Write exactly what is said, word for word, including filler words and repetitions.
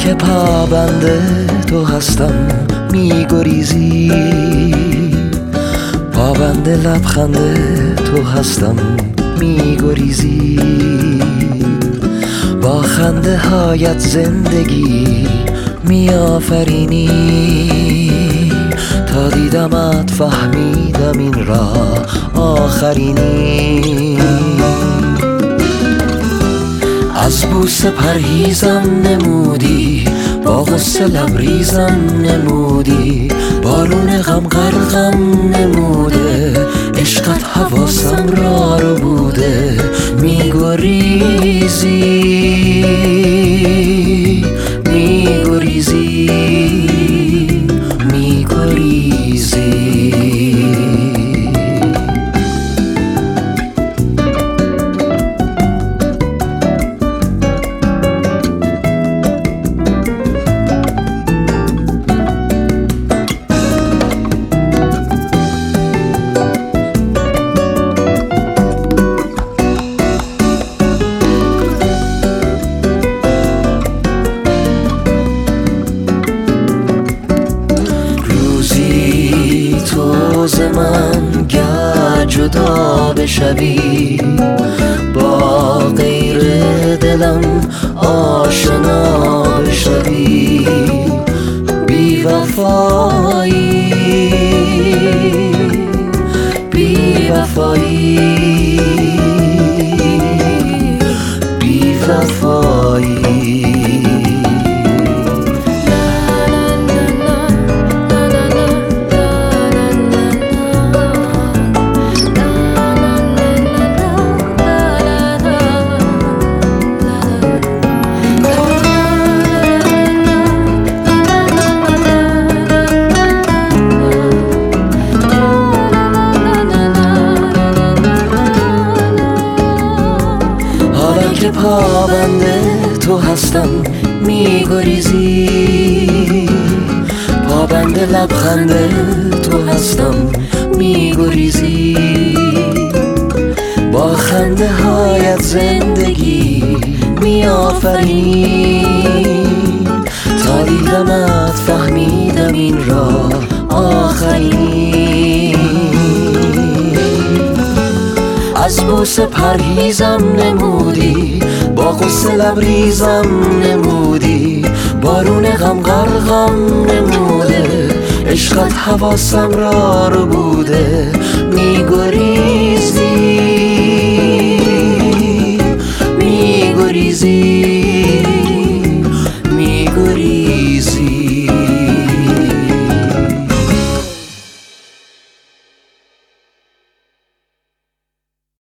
که پابند تو هستم میگریزی، پابند لبخند تو هستم میگریزی، با خنده هایت زندگی میآفرینی، تا دیدمت فهمیدم این راه آخرینی. از بوسه پرهیزم نمودی، با غصه لبریزم نمودی، بارون غم غرقم نموده، عشقت حواسم را رو بوده، میگریزی میگریزی میگریزی. ز من گر جدا بشوی، با غیر دلم آشنا بشوی، بی وفایی بی وفایی بی وفایی. که پابند تو هستم میگریزی، پابند لبخند تو هستم میگریزی، با خنده هایت زندگی میآفرینی، تا دیدمت فهمیدم این راه آخرینی. از بوسه پرهیزم نمودی، با غصه لبریزم نمودی، بارون غم غرقم نموده، عشقت حواسم را رو بوده، میگریزی میگریزی